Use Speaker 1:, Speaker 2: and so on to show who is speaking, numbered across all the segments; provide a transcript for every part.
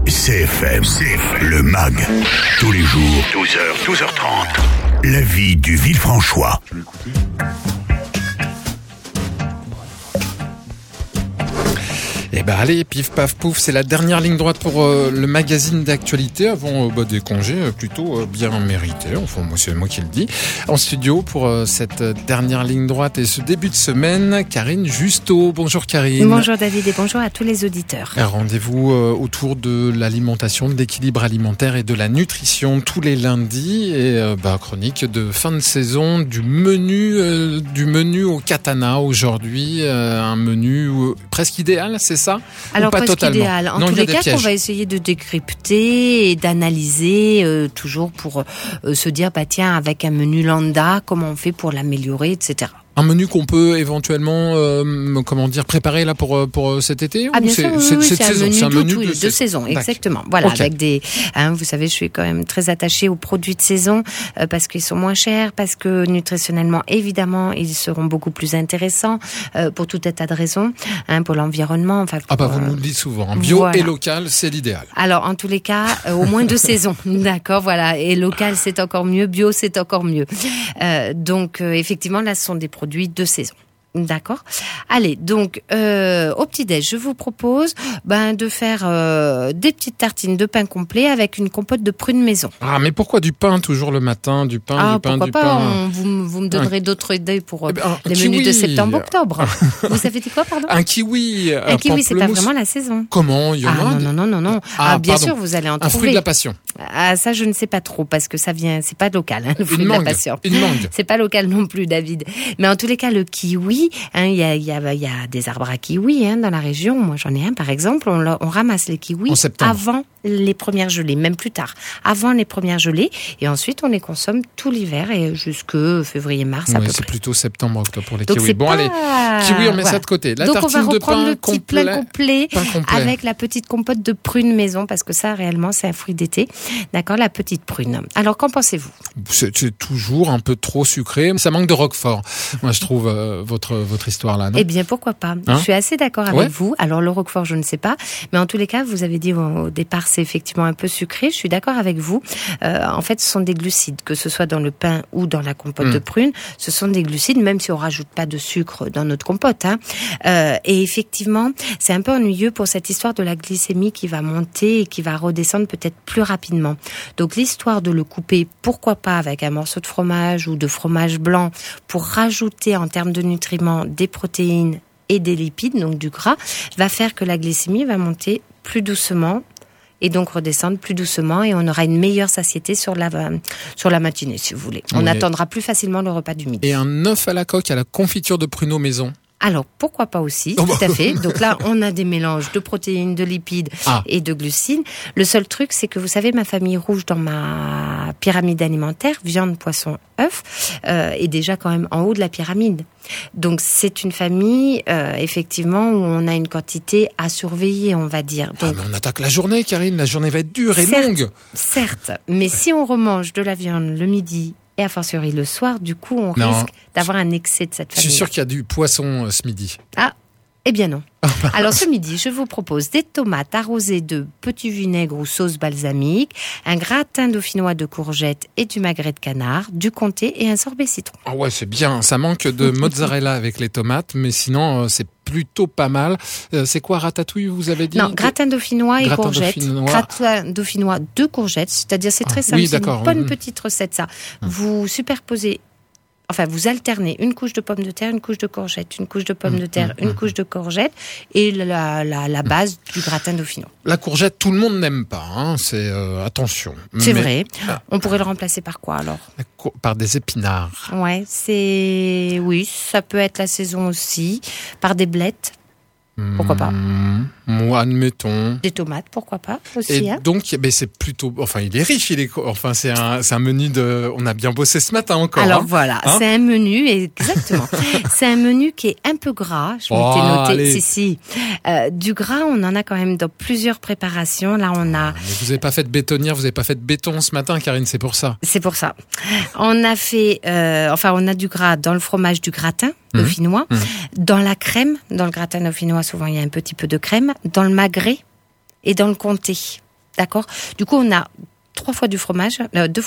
Speaker 1: CFM, le MAG. Tous les jours, 12h, 12h30. La vie du Villefranchois.
Speaker 2: Eh ben allez, pif paf pouf, c'est la dernière ligne droite pour le magazine d'actualité avant des congés plutôt bien mérités. Enfin, c'est moi qui le dis. En studio pour cette dernière ligne droite et ce début de semaine, Karine Justeau. Bonjour Karine.
Speaker 3: Bonjour David et bonjour à tous les auditeurs.
Speaker 2: Un rendez-vous autour de l'alimentation, de l'équilibre alimentaire et de la nutrition tous les lundis et chronique de fin de saison du menu au katana aujourd'hui, un menu presque idéal, c'est ça?
Speaker 3: Alors
Speaker 2: pas
Speaker 3: presque
Speaker 2: totalement.
Speaker 3: Idéal. En tous les cas, on va essayer de décrypter et d'analyser toujours pour se dire tiens, avec un menu lambda, comment on fait pour l'améliorer, etc.
Speaker 2: Un menu qu'on peut éventuellement, préparer là pour cet été.
Speaker 3: Ah bien sûr, c'est un menu de saison, exactement. Voilà,
Speaker 2: okay.
Speaker 3: Avec des, vous savez, je suis quand même très attachée aux produits de saison parce qu'ils sont moins chers, parce que nutritionnellement, évidemment, ils seront beaucoup plus intéressants pour tout état de raison, pour l'environnement. Enfin,
Speaker 2: vous nous le dites souvent, bio voilà. Et local, c'est l'idéal.
Speaker 3: Alors, en tous les cas, au moins de saison, d'accord, voilà. Et local, c'est encore mieux, bio, c'est encore mieux. Donc, effectivement, là, ce sont des produits de saison. D'accord. Allez, donc au petit-déj, je vous propose de faire des petites tartines de pain complet avec une compote de prunes maison.
Speaker 2: Ah, mais pourquoi du pain toujours le matin, du pain.
Speaker 3: Vous me donnerez d'autres idées pour les menus de septembre-octobre. Vous savez dit quoi, pardon?
Speaker 2: Un kiwi.
Speaker 3: Un kiwi, c'est pas vraiment la saison.
Speaker 2: Comment? Il y en a
Speaker 3: non. Bien sûr, vous allez en trouver.
Speaker 2: Un fruit de la passion.
Speaker 3: Ah, ça, je ne sais pas trop parce que ça vient, c'est pas local, le fruit de la passion.
Speaker 2: Une mangue.
Speaker 3: C'est pas local non plus, David. Mais en tous les cas, le kiwi. Il y a des arbres à kiwi dans la région. Moi, j'en ai un, par exemple. On ramasse les kiwis avant les premières gelées, même plus tard, avant les premières gelées, et ensuite on les consomme tout l'hiver et jusque février-mars à peu près.
Speaker 2: C'est plutôt septembre-octobre pour les
Speaker 3: donc
Speaker 2: kiwis. Bon, allez, kiwi, on met ça de côté. La
Speaker 3: donc
Speaker 2: tartine
Speaker 3: on va
Speaker 2: de
Speaker 3: reprendre
Speaker 2: pain
Speaker 3: le petit
Speaker 2: complet,
Speaker 3: pain complet avec la petite compote de prunes maison, parce que ça, réellement, c'est un fruit d'été. D'accord, la petite prune. Alors, qu'en pensez-vous?
Speaker 2: C'est toujours un peu trop sucré. Ça manque de roquefort. Moi, je trouve votre histoire là, non?
Speaker 3: Eh bien, pourquoi pas? Je suis assez d'accord avec vous. Alors, le roquefort, je ne sais pas. Mais en tous les cas, vous avez dit au départ, c'est effectivement un peu sucré. Je suis d'accord avec vous. En fait, ce sont des glucides, que ce soit dans le pain ou dans la compote de prunes. Ce sont des glucides, même si on rajoute pas de sucre dans notre compote. Et effectivement, c'est un peu ennuyeux pour cette histoire de la glycémie qui va monter et qui va redescendre peut-être plus rapidement. Donc, l'histoire de le couper, pourquoi pas avec un morceau de fromage ou de fromage blanc pour rajouter en termes de nutriments des protéines et des lipides, donc du gras, va faire que la glycémie va monter plus doucement et donc redescendre plus doucement et on aura une meilleure satiété sur la matinée, si vous voulez. On attendra plus facilement le repas du midi.
Speaker 2: Et un œuf à la coque à la confiture de pruneaux maison?
Speaker 3: Alors, pourquoi pas aussi, tout à fait. Donc là, on a des mélanges de protéines, de lipides et de glucides. Le seul truc, c'est que vous savez, ma famille rouge dans ma pyramide alimentaire, viande, poisson, œufs, est déjà quand même en haut de la pyramide. Donc, c'est une famille, effectivement, où on a une quantité à surveiller, on va dire. Donc,
Speaker 2: mais on attaque la journée, Karine. La journée va être dure et longue.
Speaker 3: Certes, mais si on remange de la viande le midi, et a fortiori le soir, du coup, on risque d'avoir un excès de cette famille.
Speaker 2: Je suis sûr qu'il y a du poisson ce midi.
Speaker 3: Ah, eh bien non. Alors ce midi, je vous propose des tomates arrosées de petit vinaigre ou sauce balsamique, un gratin dauphinois de courgettes et du magret de canard, du comté et un sorbet citron.
Speaker 2: Ah ouais, c'est bien. Ça manque de mozzarella avec les tomates, mais sinon, c'est plutôt pas mal. C'est quoi, ratatouille, vous avez dit?
Speaker 3: Non, gratin dauphinois et courgettes. Gratin dauphinois de courgettes, c'est-à-dire c'est très simple, c'est une bonne petite recette ça. Vous superposez, vous alternez une couche de pommes de terre, une couche de courgettes, une couche de pommes de terre, une couche de courgettes et la base du gratin dauphinois.
Speaker 2: La courgette, tout le monde n'aime pas, c'est attention.
Speaker 3: C'est vrai. On pourrait le remplacer par quoi alors?
Speaker 2: Par des épinards.
Speaker 3: Ouais, oui, ça peut être la saison aussi. Par des blettes. Pourquoi pas?
Speaker 2: Moi, admettons.
Speaker 3: Des tomates, pourquoi pas aussi.
Speaker 2: Et donc, c'est plutôt, il est riche, c'est un menu on a bien bossé ce matin encore.
Speaker 3: Alors voilà, c'est un menu, exactement. C'est un menu qui est un peu gras. Je m'étais noté, du gras, on en a quand même dans plusieurs préparations. Là, on a.
Speaker 2: Mais vous n'avez pas fait de bétonnière, vous n'avez pas fait de béton ce matin, Karine, c'est pour ça.
Speaker 3: C'est pour ça. On a fait, on a du gras dans le fromage du gratin dauphinois, dans la crème, dans le gratin dauphinois, souvent il y a un petit peu de crème, dans le magret et dans le comté. d'accord ? Du coup, on a 2 fois du fromage,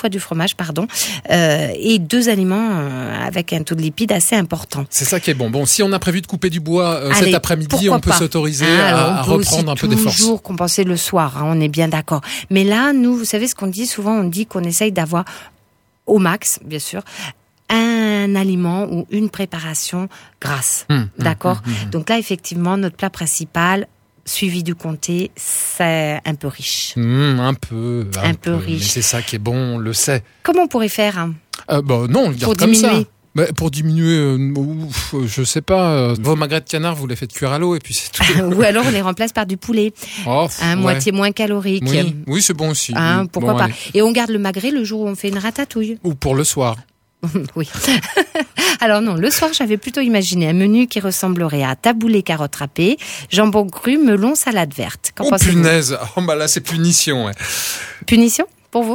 Speaker 3: et 2 aliments avec un taux de lipides assez important.
Speaker 2: C'est ça qui est bon. Bon, si on a prévu de couper du bois cet après-midi, on peut s'autoriser à reprendre un peu des forces. On peut
Speaker 3: toujours compenser le soir, on est bien d'accord. Mais là, nous, vous savez ce qu'on dit souvent, on dit qu'on essaye d'avoir au max, bien sûr, un aliment ou une préparation grasse, d'accord ? Donc là, effectivement, notre plat principal, suivi du comté, c'est un peu riche.
Speaker 2: Un peu riche. Mais c'est ça qui est bon, on le sait.
Speaker 3: Comment on pourrait faire
Speaker 2: non, on le garde comme ça. Pour diminuer, je sais pas, vos magrets de canard, vous les faites cuire à l'eau et puis c'est tout.
Speaker 3: Ou alors on les remplace par du poulet, moitié moins calorique.
Speaker 2: Oui, c'est bon aussi.
Speaker 3: Pourquoi pas. Allez. Et on garde le magret le jour où on fait une ratatouille.
Speaker 2: Ou pour le soir.
Speaker 3: Oui. Alors non, le soir, j'avais plutôt imaginé un menu qui ressemblerait à taboulé carottes râpées, jambon cru, melon, salade verte.
Speaker 2: Qu'en pensez-vous ? Punaise. Là, c'est punition. Ouais.
Speaker 3: Punition pour vous ?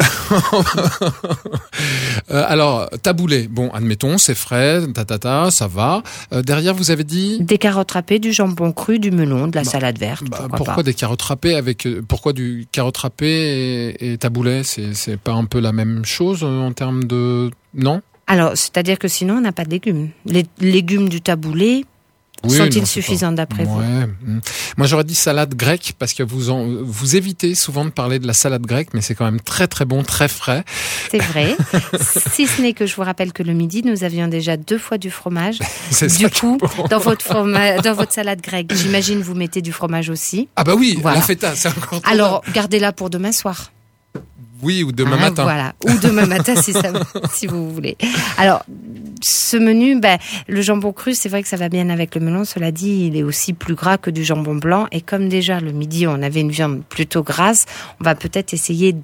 Speaker 2: Alors, taboulé, bon, admettons, c'est frais, ça va. Derrière, vous avez dit ?
Speaker 3: Des carottes râpées, du jambon cru, du melon, de la salade verte.
Speaker 2: Pourquoi des carottes râpées pourquoi du carottes râpées et taboulé ? C'est pas un peu la même chose en termes de... Non ?
Speaker 3: Alors, c'est-à-dire que sinon, on n'a pas de légumes. Les légumes du taboulé sont-ils suffisants d'après vous ?
Speaker 2: Moi, j'aurais dit salade grecque parce que vous évitez souvent de parler de la salade grecque, mais c'est quand même très très bon, très frais.
Speaker 3: C'est vrai. Si ce n'est que je vous rappelle que le midi, nous avions déjà 2 fois du fromage. Du coup, dans votre salade grecque, j'imagine vous mettez du fromage aussi.
Speaker 2: Ah bah oui, voilà. La feta, c'est encore.
Speaker 3: Alors, gardez-la pour demain soir.
Speaker 2: Oui, ou demain matin.
Speaker 3: Voilà, ou demain matin si vous voulez. Alors, ce menu, le jambon cru, c'est vrai que ça va bien avec le melon. Cela dit, il est aussi plus gras que du jambon blanc. Et comme déjà le midi, on avait une viande plutôt grasse, on va peut-être essayer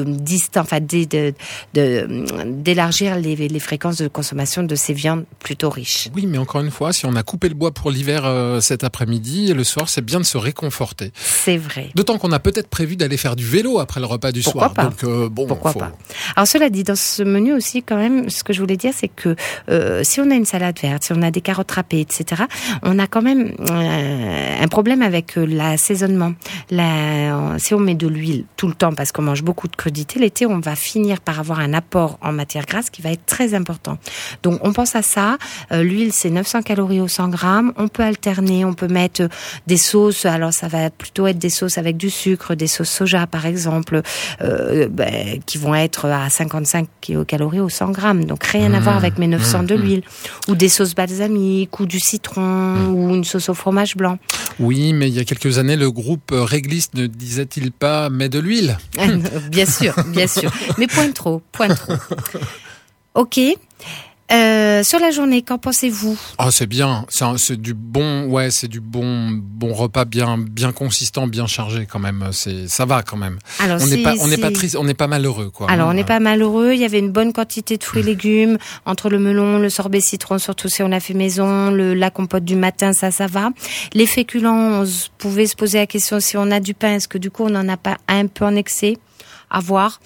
Speaker 3: d'élargir les fréquences de consommation de ces viandes plutôt riches.
Speaker 2: Oui, mais encore une fois, si on a coupé le bois pour l'hiver cet après-midi, le soir, c'est bien de se réconforter.
Speaker 3: C'est vrai.
Speaker 2: D'autant qu'on a peut-être prévu d'aller faire du vélo après le repas du soir.
Speaker 3: Pas.
Speaker 2: Donc,
Speaker 3: pourquoi pas. Alors cela dit, dans ce menu aussi, quand même, ce que je voulais dire, c'est que si on a une salade verte, si on a des carottes râpées, etc., on a quand même un problème avec l'assaisonnement. Si on met de l'huile tout le temps, parce qu'on mange beaucoup de crudités, l'été, on va finir par avoir un apport en matière grasse qui va être très important. Donc on pense à ça. L'huile, c'est 900 calories au 100 grammes. On peut alterner, on peut mettre des sauces. Alors ça va plutôt être des sauces avec du sucre, des sauces soja par exemple, qui vont être à 55 kilocalories au 100 grammes. Donc rien à voir avec mes 900 de l'huile. Ou des sauces balsamiques, ou du citron, ou une sauce au fromage blanc.
Speaker 2: Oui, mais il y a quelques années, le groupe régliste ne disait-il pas « mets de l'huile » ?
Speaker 3: Bien sûr. Mais point trop. Ok. Sur la journée, qu'en pensez-vous ?
Speaker 2: C'est bien. C'est du bon repas bien consistant, bien chargé quand même. Ça va quand même. Alors, on n'est pas triste, on n'est pas malheureux quoi.
Speaker 3: Alors on n'est pas malheureux. Il y avait une bonne quantité de fruits et légumes entre le melon, le sorbet citron, surtout si on a fait maison, la compote du matin, ça va. Les féculents, on pouvait se poser la question si on a du pain, est-ce que du coup on n'en a pas un peu en excès ? À voir.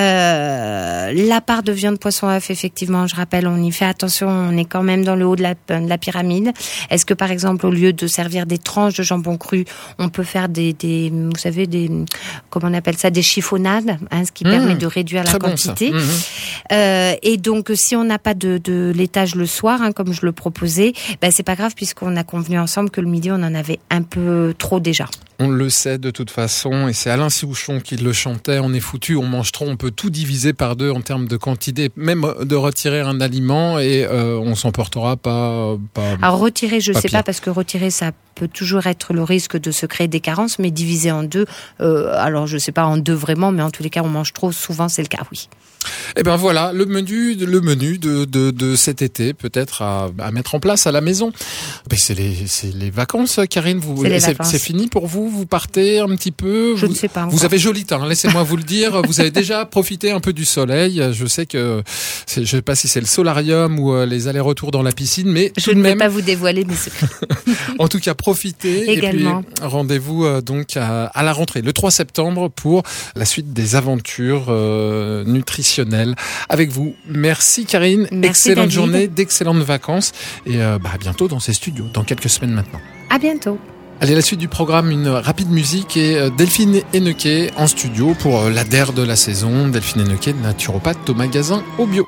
Speaker 3: La part de viande, poisson, œuf, effectivement, je rappelle, on y fait attention, on est quand même dans le haut de la pyramide. Est-ce que, par exemple, au lieu de servir des tranches de jambon cru, on peut faire vous savez, comment on appelle ça, des chiffonnades, ce qui permet de réduire la quantité. Et donc, si on n'a pas de laitage le soir, comme je le proposais, c'est pas grave puisqu'on a convenu ensemble que le midi, on en avait un peu trop déjà.
Speaker 2: On le sait de toute façon, et c'est Alain Siouchon qui le chantait, on est foutu, on mange trop, on peut tout diviser par 2 en termes de quantité, même de retirer un aliment et on s'en portera pas.
Speaker 3: Alors retirer, je sais pas, parce que retirer, ça peut toujours être le risque de se créer des carences, mais diviser en 2, alors je sais pas en 2 vraiment, mais en tous les cas, on mange trop, souvent c'est le cas, oui.
Speaker 2: Eh ben voilà, le menu de cet été, peut-être à mettre en place à la maison. C'est les vacances, Karine. C'est fini pour vous. Vous partez un petit peu.
Speaker 3: Je ne sais pas.
Speaker 2: Vous avez joli temps. Laissez-moi vous le dire. Vous avez déjà profité un peu du soleil. Je sais que je sais pas si c'est le solarium ou les allers-retours dans la piscine, mais
Speaker 3: je ne vais pas vous dévoiler mes secrets.
Speaker 2: En tout cas, profitez.
Speaker 3: Également.
Speaker 2: Et puis, rendez-vous donc à la rentrée, le 3 septembre, pour la suite des aventures nutritionnelles avec vous. Merci Karine.
Speaker 3: Merci
Speaker 2: Excellente
Speaker 3: David.
Speaker 2: Journée, d'excellentes vacances et à bientôt dans ces studios, dans quelques semaines maintenant.
Speaker 3: À bientôt.
Speaker 2: Allez, la suite du programme, une rapide musique et Delphine Hennecquet en studio pour la DER de la saison. Delphine Hennecquet, naturopathe au magasin Au Bio.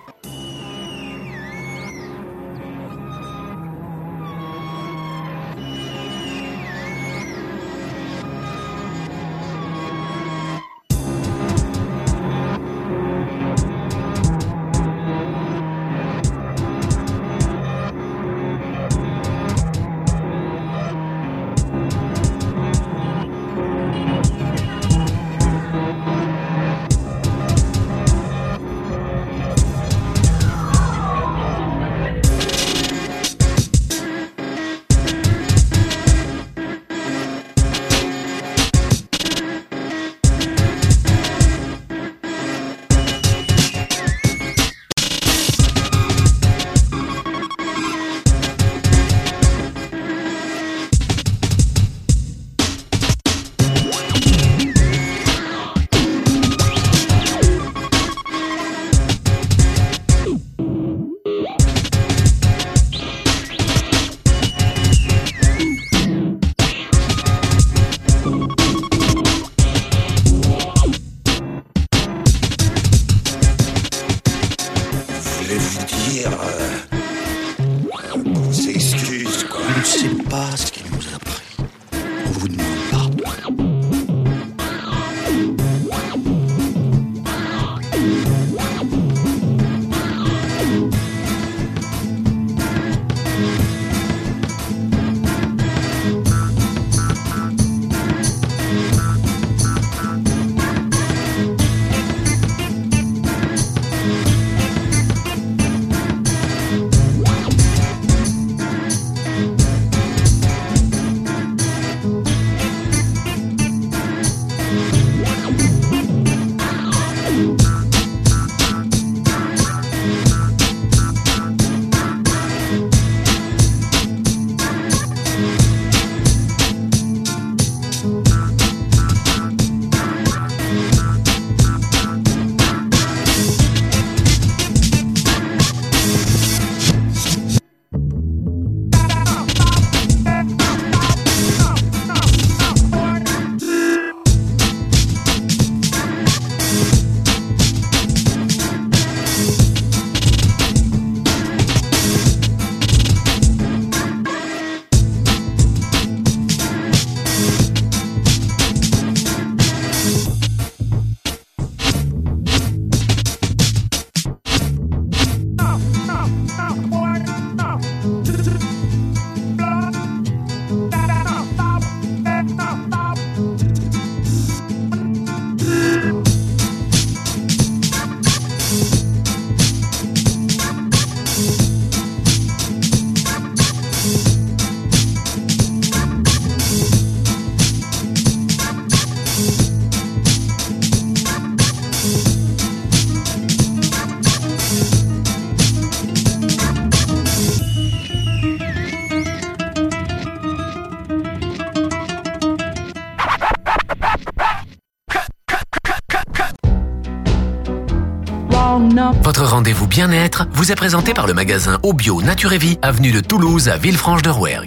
Speaker 4: Votre rendez-vous bien-être vous est présenté par le magasin Au Bio Nature et Vie, avenue de Toulouse à Villefranche-de-Rouergue.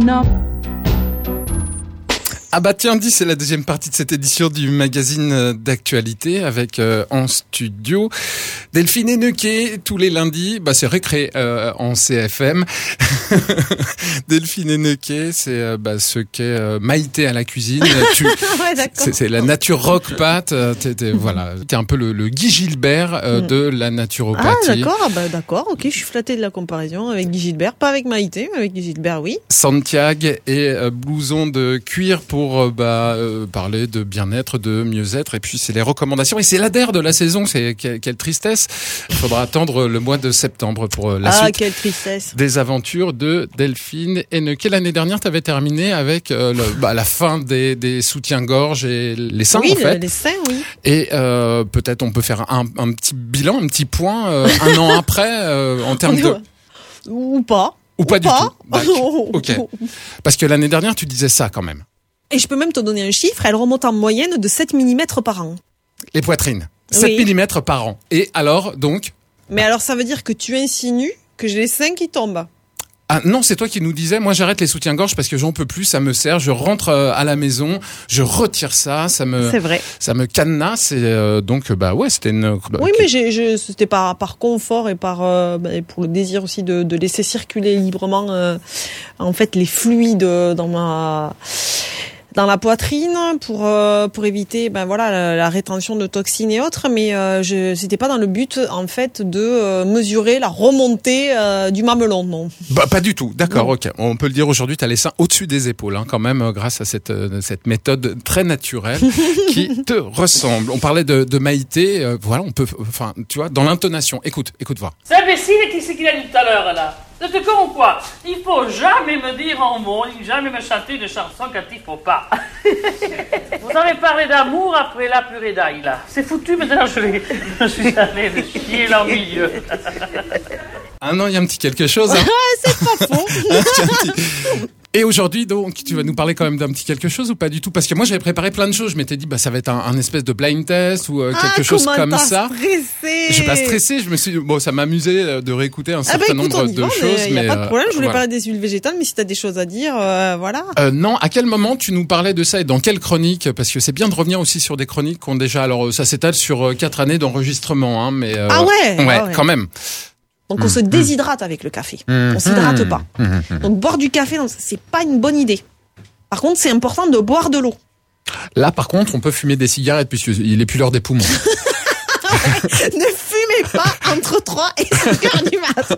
Speaker 2: Ah bah tiens, c'est la deuxième partie de cette édition du magazine d'actualité avec en studio Delphine Hennecquet tous les lundis. Bah c'est récré en CFM. Delphine Hennecquet, c'est ce qu'est Maïté à la cuisine.
Speaker 5: Ouais,
Speaker 2: c'est la nature rock pat. Voilà, t'es un peu le Guy Gilbert de la naturopathie.
Speaker 5: Ah d'accord, ok, je suis flatté de la comparaison avec Guy Gilbert, pas avec Maïté, mais avec Guy Gilbert, oui.
Speaker 2: Santiago et blouson de cuir pour parler de bien-être, de mieux-être, et puis c'est les recommandations, et c'est la DER de la saison, quelle tristesse. Il faudra attendre le mois de septembre pour la suite
Speaker 5: quelle tristesse.
Speaker 2: des aventures de Delphine Hennecquet. L'année dernière, tu avais terminé avec la fin des soutiens-gorge et les seins,
Speaker 5: oui,
Speaker 2: en fait.
Speaker 5: les seins, oui.
Speaker 2: Et peut-être on peut faire un petit bilan, un petit point, un an après, en termes de...
Speaker 5: Ou pas.
Speaker 2: Ou pas du tout. Ok. Parce que l'année dernière, tu disais ça quand même.
Speaker 5: Et je peux même te donner un chiffre, elle remonte en moyenne de 7 mm par an.
Speaker 2: Les poitrines. 7 mm par an. Et alors, donc?
Speaker 5: Mais alors, ça veut dire que tu insinues que j'ai les seins qui tombent.
Speaker 2: Ah non, c'est toi qui nous disais, moi j'arrête les soutiens-gorge parce que j'en peux plus, ça me sert, je rentre à la maison, je retire ça, c'est vrai. Ça me cadenasse et donc c'était une...
Speaker 5: Oui, mais c'était par confort et par pour le désir aussi de laisser circuler librement en fait les fluides dans la poitrine pour éviter la rétention de toxines et autres, mais c'était pas dans le but en fait de mesurer la remontée du mamelon, non.
Speaker 2: Pas du tout. D'accord, OK. On peut le dire aujourd'hui, tu as les seins au-dessus des épaules quand même grâce à cette méthode très naturelle qui te ressemble. On parlait de Maïté, on peut tu vois dans l'intonation. Écoute voir.
Speaker 6: C'est imbécile qui c'est qu'il a dit tout à l'heure là. C'est con ou quoi? Il faut jamais me dire un mot, jamais me chanter de chansons quand il faut pas. Vous avez parlé d'amour après la purée d'ail là. C'est foutu, maintenant je suis allé le chier là au milieu.
Speaker 2: Ah non, il y a un petit quelque chose. Hein.
Speaker 5: C'est pas faux.
Speaker 2: Et aujourd'hui, donc, tu vas nous parler quand même d'un petit quelque chose ou pas du tout? Parce que moi, j'avais préparé plein de choses. Je m'étais dit, ça va être un espèce de blind test ou quelque chose comme ça.
Speaker 5: Stressé.
Speaker 2: Je suis pas stressé. Je me suis dit, ça m'amusait de réécouter un certain nombre de choses.
Speaker 5: Il n'y a pas de problème. Je voulais parler des huiles végétales, mais si tu as des choses à dire, voilà.
Speaker 2: Non, à quel moment tu nous parlais de ça et dans quelle chronique? Parce que c'est bien de revenir aussi sur des chroniques qu'on déjà, alors, ça s'étale sur 4 années d'enregistrement, hein, mais. Ouais, quand même.
Speaker 5: Donc on se déshydrate avec le café. On s'hydrate pas. Donc boire du café, c'est pas une bonne idée. Par contre, c'est important de boire de l'eau.
Speaker 2: Là, par contre, on peut fumer des cigarettes puisqu'il est plus l'heure des poumons.
Speaker 5: Ne fumez pas entre 3 et 5 heures du mat'.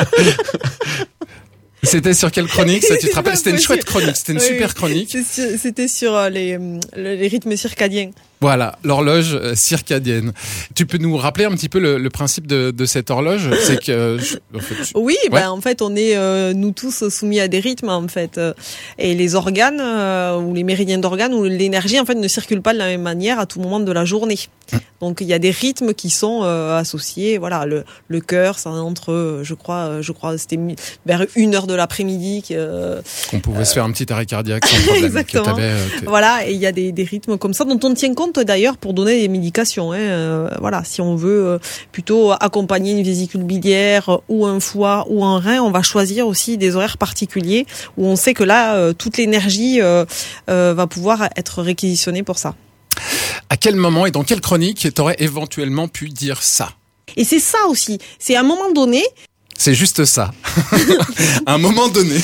Speaker 2: C'était sur quelle chronique ça, tu te rappelles? C'était une chouette chronique, c'était une super chronique.
Speaker 5: C'était sur les rythmes circadiens.
Speaker 2: Voilà, l'horloge circadienne. Tu peux nous rappeler un petit peu le principe de cette horloge? C'est que
Speaker 5: en fait, on est nous tous soumis à des rythmes en fait, et les organes ou les méridiens d'organes ou l'énergie en fait ne circulent pas de la même manière à tout moment de la journée. Donc il y a des rythmes qui sont associés. Voilà, le cœur, ça entre, je crois, c'était vers 1h de l'après-midi
Speaker 2: qu'on pouvait se faire un petit arrêt cardiaque sans problème.
Speaker 5: Exactement. Voilà, et il y a des rythmes comme ça dont on tient compte d'ailleurs pour donner des médications. Voilà, si on veut plutôt accompagner une vésicule biliaire ou un foie ou un rein, on va choisir aussi des horaires particuliers où on sait que là, toute l'énergie va pouvoir être réquisitionnée pour ça.
Speaker 2: À quel moment et dans quelle chronique t'aurais éventuellement pu dire ça?
Speaker 5: Et c'est ça aussi. C'est à un moment donné.
Speaker 2: C'est juste ça. À un moment donné.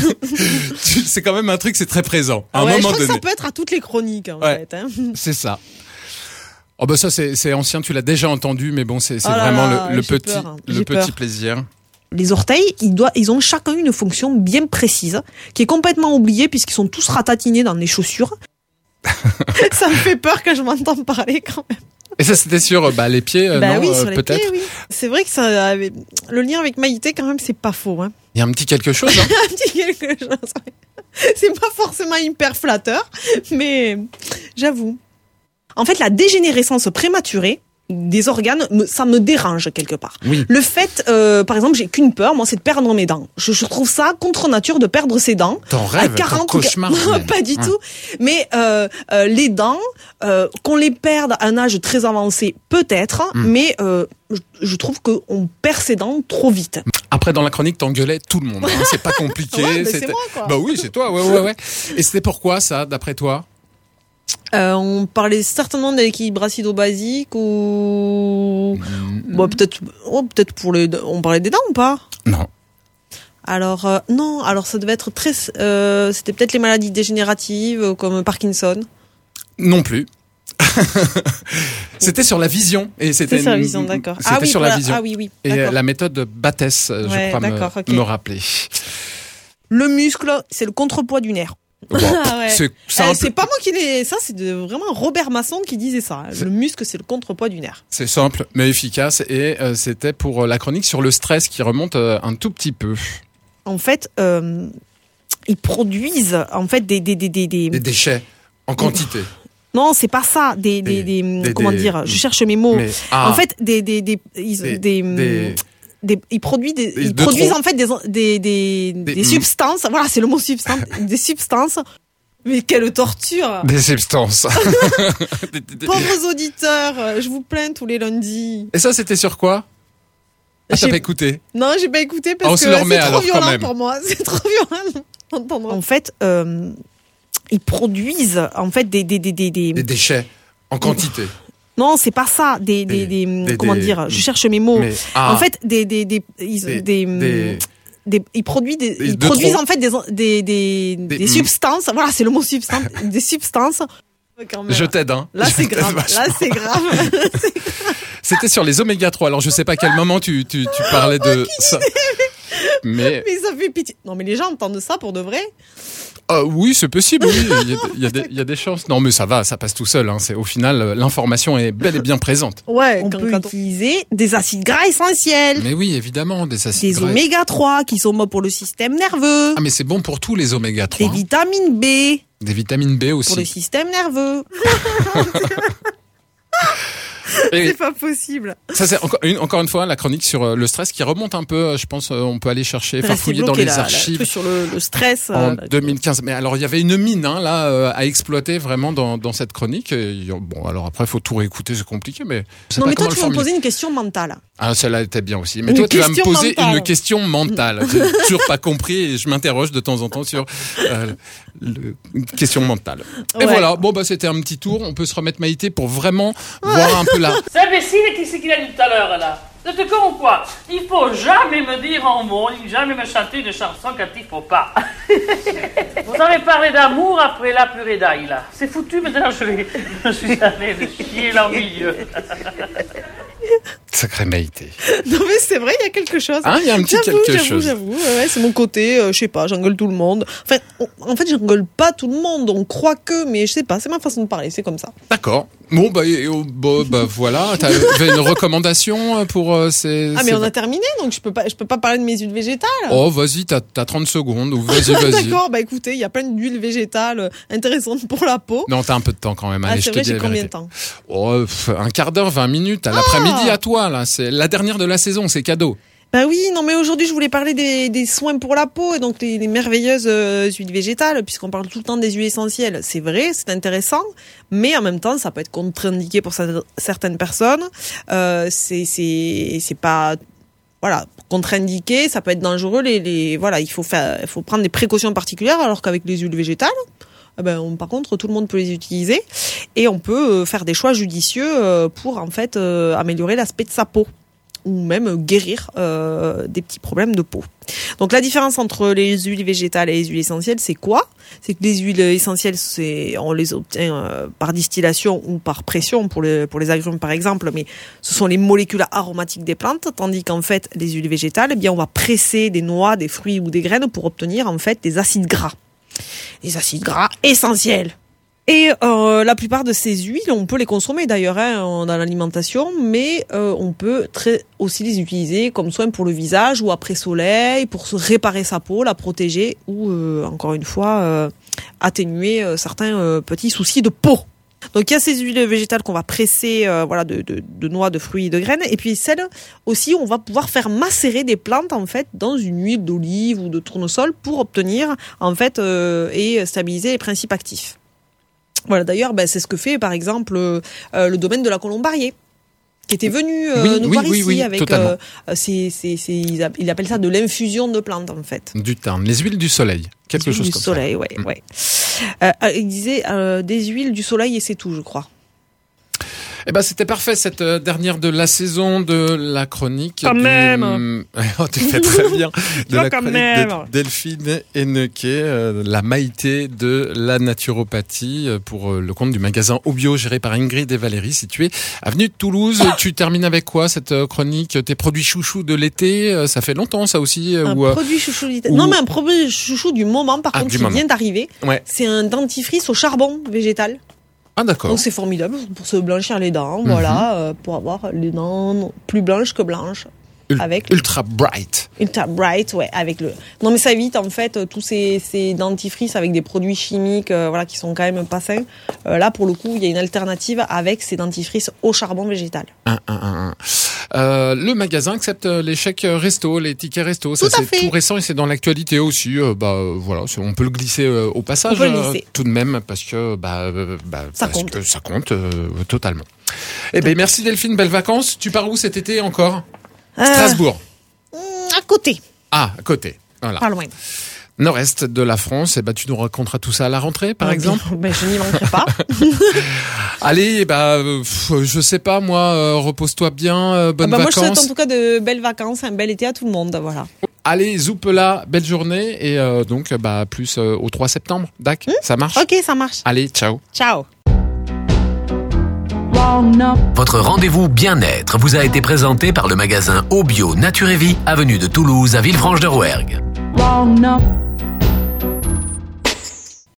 Speaker 2: C'est quand même un truc, c'est très présent. À un moment donné.
Speaker 5: Je crois que ça peut être à toutes les chroniques, en fait. Hein.
Speaker 2: C'est ça. Oh ça c'est ancien, tu l'as déjà entendu, mais bon, c'est vraiment le petit plaisir.
Speaker 5: Les orteils, ils ont chacun une fonction bien précise, qui est complètement oubliée puisqu'ils sont tous ratatinés dans les chaussures. Ça me fait peur quand je m'entends parler quand même.
Speaker 2: Et ça, c'était sur les pieds, non,
Speaker 5: oui, sur les
Speaker 2: peut-être
Speaker 5: pieds, oui. C'est vrai que ça avait... le lien avec Maïté, quand même, c'est pas faux. Hein.
Speaker 2: Il y a un petit quelque chose. Hein.
Speaker 5: Un petit quelque chose. C'est pas forcément hyper flatteur, mais j'avoue. En fait, la dégénérescence prématurée des organes, ça me dérange quelque part.
Speaker 2: Oui.
Speaker 5: Le fait, par exemple, j'ai qu'une peur, moi, c'est de perdre mes dents. Je trouve ça contre nature de perdre ses dents.
Speaker 2: Ton rêve, ton cauchemar.
Speaker 5: Pas du tout. Mais les dents, qu'on les perde à un âge très avancé, peut-être, mais je trouve qu'on perd ses dents trop vite.
Speaker 2: Après, dans la chronique, t'engueulais tout le monde. Hein. C'est pas compliqué.
Speaker 5: Ouais, c'est moi, quoi.
Speaker 2: Bah oui, c'est toi. Ouais. Et c'était pourquoi ça, d'après toi?
Speaker 5: On parlait certainement de l'équilibre acido-basique ou peut-être pour on parlait des dents ou pas?
Speaker 2: Non.
Speaker 5: Alors non, alors ça devait être très c'était peut-être les maladies dégénératives comme Parkinson.
Speaker 2: Non plus. C'était sur la vision et c'était
Speaker 5: sur la vision, d'accord.
Speaker 2: C'était sur la vision.
Speaker 5: Ah oui.
Speaker 2: Et la méthode de Battès, je crois me rappeler.
Speaker 5: Le muscle, c'est le contrepoids du nerf.
Speaker 2: Bon,
Speaker 5: c'est pas moi qui l'ai. Ça, c'est vraiment Robert Masson qui disait ça. Le muscle, c'est le contrepoids du nerf.
Speaker 2: C'est simple, mais efficace. Et c'était pour la chronique sur le stress qui remonte un tout petit peu.
Speaker 5: En fait, ils produisent en fait des
Speaker 2: déchets en quantité.
Speaker 5: Non, c'est pas ça. Comment dire? Je cherche mes mots. En fait, ils produisent en fait des substances. Voilà, c'est le mot substance. Des substances. Mais quelle torture!
Speaker 2: Des substances.
Speaker 5: Pauvres auditeurs, je vous plains tous les lundis.
Speaker 2: Et ça, c'était sur quoi? Ah, t'as pas écouté?
Speaker 5: Non, j'ai pas écouté parce que c'est trop violent pour moi. C'est trop violent d'entendre. En fait, ils produisent en fait des
Speaker 2: déchets en quantité.
Speaker 5: Non, c'est pas ça. Comment dire? Je cherche mes mots. En fait, ils produisent en fait des substances. Voilà, c'est le mot substance. Des substances.
Speaker 2: Je t'aide, hein.
Speaker 5: Là, c'est grave. Là, c'est grave.
Speaker 2: C'était sur les oméga 3. Alors, je sais pas à quel moment tu parlais de ça. Mais
Speaker 5: ça fait pitié. Non, mais les gens entendent ça pour de vrai.
Speaker 2: Oui, c'est possible. Oui, il y a des chances. Non, mais ça va, ça passe tout seul. Hein. C'est au final, l'information est bel et bien présente.
Speaker 5: Ouais, on peut utiliser des acides gras essentiels.
Speaker 2: Mais oui, évidemment, des acides gras.
Speaker 5: Des oméga 3 qui sont bons pour le système nerveux.
Speaker 2: Ah, mais c'est bon pour tous les oméga 3.
Speaker 5: Des vitamines B.
Speaker 2: Des vitamines B aussi.
Speaker 5: Pour le système nerveux. C'est pas possible.
Speaker 2: Ça, c'est encore une fois la chronique sur le stress qui remonte un peu. Je pense on peut aller chercher, farfouiller dans les archives.
Speaker 5: Sur le stress.
Speaker 2: En 2015. Mais alors, il y avait une mine à exploiter vraiment dans cette chronique. Bon, alors après, il faut tout réécouter, c'est compliqué. Mais
Speaker 5: non, mais toi, tu vas me poser une question mentale.
Speaker 2: Ah, celle-là était bien aussi. Mais toi, tu vas me poser une question mentale. J'ai toujours pas compris et je m'interroge de temps en temps sur une question mentale. Et voilà. Bon, c'était un petit tour. On peut se remettre Maïté pour vraiment voir un peu là.
Speaker 6: C'est imbécile qui c'est qu'il a dit tout à l'heure, là. Vous êtes con ou quoi? Il faut jamais me dire un mot, jamais me chanter de chansons quand il faut pas. Vous avez parlé d'amour après la purée d'ail, là. C'est foutu, maintenant je suis allé le chier là au milieu.
Speaker 2: Sacré Maïté.
Speaker 5: Non mais c'est vrai, il y a quelque chose.
Speaker 2: Il y a un petit quelque chose.
Speaker 5: J'avoue, ouais, c'est mon côté, je sais pas, j'engueule tout le monde. En fait, j'engueule pas tout le monde, on croit que, mais je sais pas, c'est ma façon de parler, c'est comme ça.
Speaker 2: D'accord. Bon, voilà. T'avais une recommandation pour ces...
Speaker 5: Ah, mais on a terminé, donc je peux pas parler de mes huiles végétales.
Speaker 2: Oh, vas-y, t'as 30 secondes, ou vas-y.
Speaker 5: D'accord, écoutez, il y a plein d'huiles végétales intéressantes pour la peau.
Speaker 2: Non, t'as un peu de temps quand même. Allez,
Speaker 5: c'est vrai, j'ai combien de temps?
Speaker 2: Oh, un quart d'heure, 20 minutes, à l'après-midi à toi, là. C'est la dernière de la saison, c'est cadeau.
Speaker 5: Bah oui, non mais aujourd'hui je voulais parler des soins pour la peau et donc les merveilleuses huiles végétales puisqu'on parle tout le temps des huiles essentielles. C'est vrai, c'est intéressant, mais en même temps ça peut être contre-indiqué pour certaines personnes. C'est pas contre-indiqué, ça peut être dangereux. Il faut prendre des précautions particulières alors qu'avec les huiles végétales. Par contre, tout le monde peut les utiliser et on peut faire des choix judicieux pour en fait améliorer l'aspect de sa peau ou même guérir des petits problèmes de peau. Donc la différence entre les huiles végétales et les huiles essentielles, c'est quoi? C'est que les huiles essentielles, on les obtient par distillation ou par pression pour les agrumes par exemple, mais ce sont les molécules aromatiques des plantes, tandis qu'en fait les huiles végétales, on va presser des noix, des fruits ou des graines pour obtenir en fait des acides gras. Les acides gras essentiels. Et la plupart de ces huiles, on peut les consommer d'ailleurs dans l'alimentation, mais on peut aussi les utiliser comme soin pour le visage ou après soleil, pour se réparer sa peau, la protéger ou encore une fois atténuer certains petits soucis de peau. Donc il y a ces huiles végétales qu'on va presser de noix, de fruits et de graines, et puis celles aussi on va pouvoir faire macérer des plantes en fait dans une huile d'olive ou de tournesol pour obtenir en fait et stabiliser les principes actifs. Voilà, d'ailleurs, c'est ce que fait par exemple le domaine de la Colombarié, qui était venu nous voir ici avec il appelle ça de l'infusion de plantes en fait.
Speaker 2: Du Tarn, les huiles du soleil, quelque chose comme ça.
Speaker 5: Du soleil, ouais. Il disait des huiles du soleil et c'est tout, je crois.
Speaker 2: C'était parfait cette dernière de la saison de la chronique.
Speaker 5: Même.
Speaker 2: Oh, tu fais très bien. De la
Speaker 5: quand
Speaker 2: chronique
Speaker 5: même.
Speaker 2: de Delphine Henneke, la Maïté de la naturopathie pour le compte du magasin Obio géré par Ingrid et Valérie situé avenue de Toulouse. Tu termines avec quoi cette chronique? Tes produits chouchous de l'été, ça fait longtemps ça aussi.
Speaker 5: Produit chouchou de l'été. Non, mais un produit chouchou du moment par contre qui vient d'arriver.
Speaker 2: Ouais.
Speaker 5: C'est un dentifrice au charbon végétal.
Speaker 2: Ah d'accord.
Speaker 5: Donc c'est formidable pour se blanchir les dents, pour avoir les dents plus blanches que blanches.
Speaker 2: Ultra bright.
Speaker 5: Ultra bright, ouais, avec le. Non mais ça évite en fait tous ces dentifrices avec des produits chimiques, qui sont quand même pas sains. Là pour le coup, il y a une alternative avec ces dentifrices au charbon végétal.
Speaker 2: Le magasin accepte les chèques resto, les tickets resto. Ça c'est tout récent et c'est dans l'actualité aussi. On peut le glisser au passage tout de même parce que ça compte totalement. Merci Delphine, belles vacances. Tu pars où cet été encore? Strasbourg.
Speaker 5: À côté.
Speaker 2: Ah, à côté. Voilà.
Speaker 5: Pas loin.
Speaker 2: Nord-est de la France, tu nous raconteras tout ça à la rentrée, par exemple.
Speaker 5: Je n'y manquerai pas.
Speaker 2: Allez, je sais pas, moi, repose-toi bien, bonnes vacances.
Speaker 5: Moi, je souhaite en tout cas de belles vacances, un bel été à tout le monde, voilà.
Speaker 2: Allez, zoupela, belle journée, et donc, plus au 3 septembre, d'accord, ça marche?
Speaker 5: Ok, ça marche.
Speaker 2: Allez, ciao.
Speaker 5: Ciao.
Speaker 4: Votre rendez-vous bien-être vous a été présenté par le magasin Au Bio Nature et Vie, avenue de Toulouse à Villefranche-de-Rouergue.